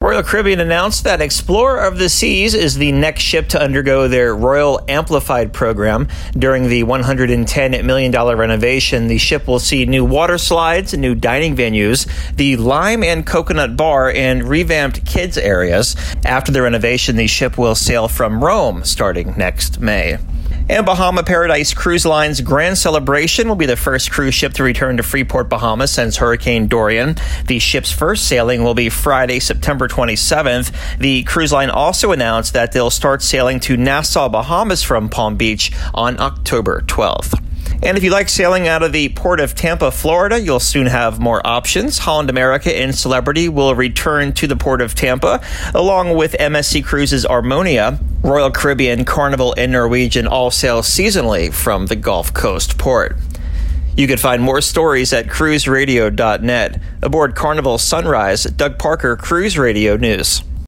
Royal Caribbean announced that Explorer of the Seas is the next ship to undergo their Royal Amplified program. During the $110 million renovation, the ship will see new water slides, new dining venues, the Lime and Coconut Bar, and revamped kids areas. After the renovation, the ship will sail from Rome starting next May. And Bahama Paradise Cruise Line's Grand Celebration will be the first cruise ship to return to Freeport, Bahamas since Hurricane Dorian. The ship's first sailing will be Friday, September 27th. The cruise line also announced that they'll start sailing to Nassau, Bahamas from Palm Beach on October 12th. And if you like sailing out of the port of Tampa, Florida, you'll soon have more options. Holland America and Celebrity will return to the port of Tampa, along with MSC Cruises Armonia. Royal Caribbean, Carnival, and Norwegian all sail seasonally from the Gulf Coast port. You can find more stories at cruiseradio.net. Aboard Carnival Sunrise, Doug Parker, Cruise Radio News.